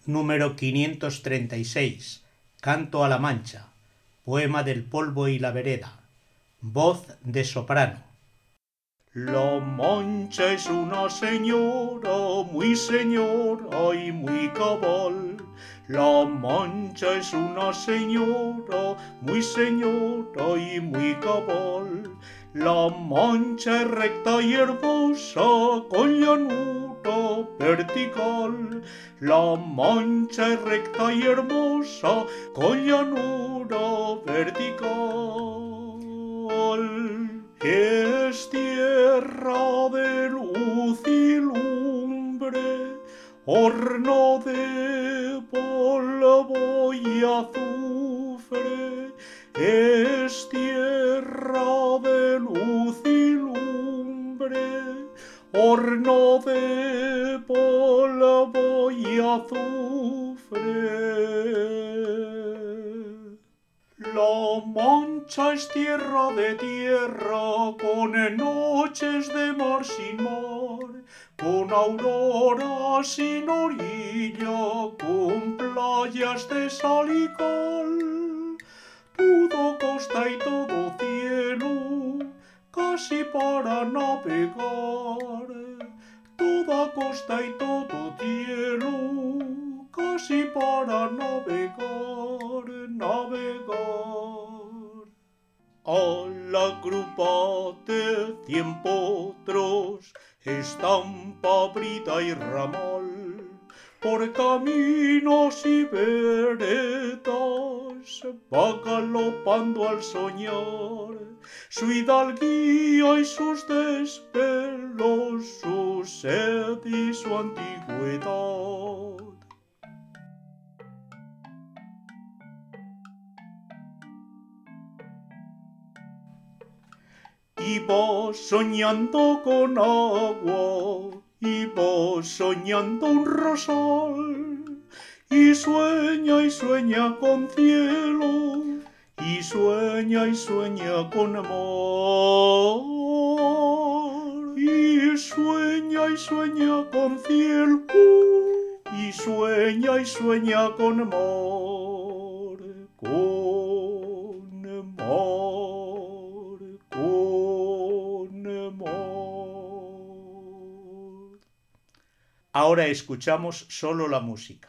Número 536. Canto a la Mancha. Poema del polvo y la vereda. Voz de soprano. La Mancha es una señora y muy cabal. La Mancha es una señora y muy cabal. La Mancha es recta y herbosa con llanura vertical. La Mancha es recta y hermosa con llanura vertical. Es tierra de luz y lumbre, horno de polvo y azufre. Es tierra de luz y lumbre, horno de polvo y azufre. La Mancha es tierra de tierra, con noches de mar sin mar, con aurora sin orilla, con playas de sal y cal. Todo costa y todo cielo, casi para navegar. Toda costa y todo cielo, casi para navegar. A la grupa de 100 potros, estampa, brida y ramal, por caminos y veredas, va galopando al soñar su hidalguía y sus desvelos, su sed y su antigüedad. Y va soñando con agua, y va soñando un rosal, y sueña con cielo, y sueña con mar. Y sueña con cielo, y sueña con mar, con mar, con mar. Ahora escuchamos solo la música.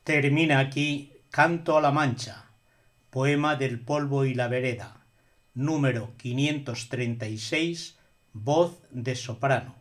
Termina aquí Canto a la Mancha, poema del polvo y la vereda, número 536, voz de soprano.